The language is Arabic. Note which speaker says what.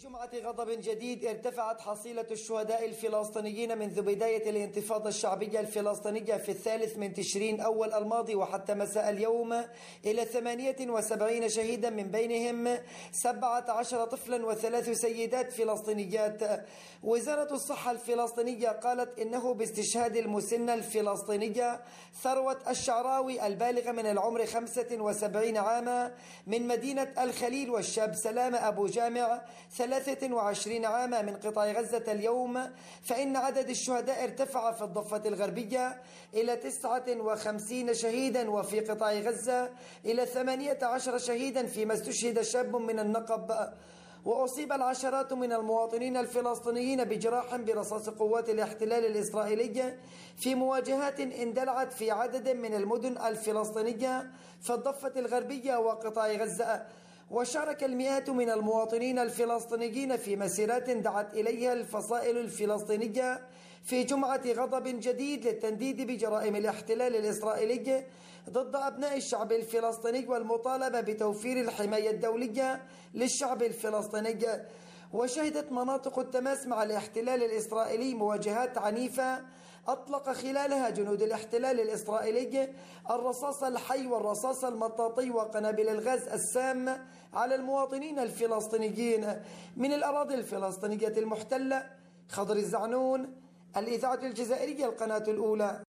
Speaker 1: جمعة غضب جديد ارتفعت حصيلة الشهداء الفلسطينيين منذ بداية الانتفاضة الشعبية الفلسطينية في 3 تشرين أول الماضي وحتى مساء اليوم إلى 78 شهيدا، من بينهم 17 طفلا و3 سيدات فلسطينيات. وزارة الصحة الفلسطينية قالت إنه باستشهاد المسنة الفلسطينية ثروة الشعراوي البالغة من العمر 75 عاما من مدينة الخليل، والشاب سلام أبو جامع 23 عاما من قطاع غزة اليوم، فإن عدد الشهداء ارتفع في الضفة الغربية إلى 59 شهيدا، وفي قطاع غزة إلى 18 شهيدا، فيما استشهد شاب من النقب. وأصيب العشرات من المواطنين الفلسطينيين بجراح برصاص قوات الاحتلال الإسرائيلي في مواجهات اندلعت في عدد من المدن الفلسطينية في الضفة الغربية وقطاع غزة. وشارك المئات من المواطنين الفلسطينيين في مسيرات دعت إليها الفصائل الفلسطينية في جمعة غضب جديد للتنديد بجرائم الاحتلال الإسرائيلي ضد أبناء الشعب الفلسطيني والمطالبة بتوفير الحماية الدولية للشعب الفلسطيني. وشهدت مناطق التماس مع الاحتلال الإسرائيلي مواجهات عنيفة أطلق خلالها جنود الاحتلال الإسرائيلي الرصاص الحي والرصاص المطاطي وقنابل الغاز السام على المواطنين الفلسطينيين من الأراضي الفلسطينية المحتلة. خضر الزعنون، الإذاعة الجزائرية، القناة الأولى.